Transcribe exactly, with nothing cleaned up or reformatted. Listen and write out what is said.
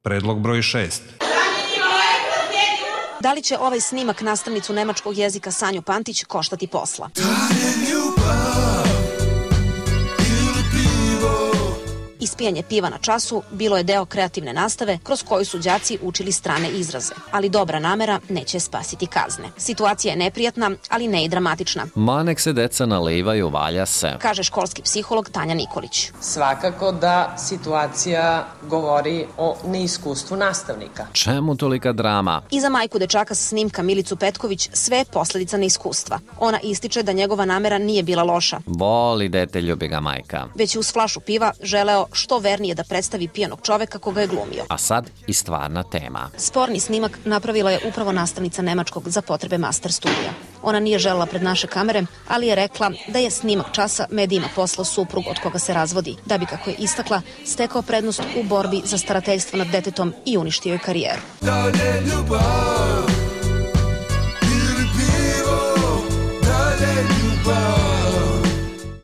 Predlog broj šest. Da li će ovaj snimak nastavnicu nemačkog jezika Sanju Pantić koštati posla? Ispijanje piva na času bilo je deo kreativne nastave kroz koju su đaci učili strane izraze, ali dobra namera neće spasiti kazne. Situacija je neprijatna, ali ne i dramatična. Ma nek se deca nalivaju, valja se, kaže školski psiholog Tanja Nikolić. Svakako da situacija govori o neiskustvu nastavnika. Čemu tolika drama? I za majku dečaka sa snimka Milicu Petković sve je posledica neiskustva. Ona ističe da njegova namera nije bila loša. Voli dete, ljubi ga majka. Već je uz flašu piva želeo što vernije da predstavi pijanog čoveka koga je glumio. A sad i stvarna tema. Sporni snimak napravila je upravo nastavnica nemačkog za potrebe master studija. Ona nije želela pred naše kamere, ali je rekla da je snimak časa medijima poslao suprug od koga se razvodi, da bi, kako je istakla, stekao prednost u borbi za starateljstvo nad detetom i uništio je karijeru. Dalje ljubav, pili pivo, dalje ljubav.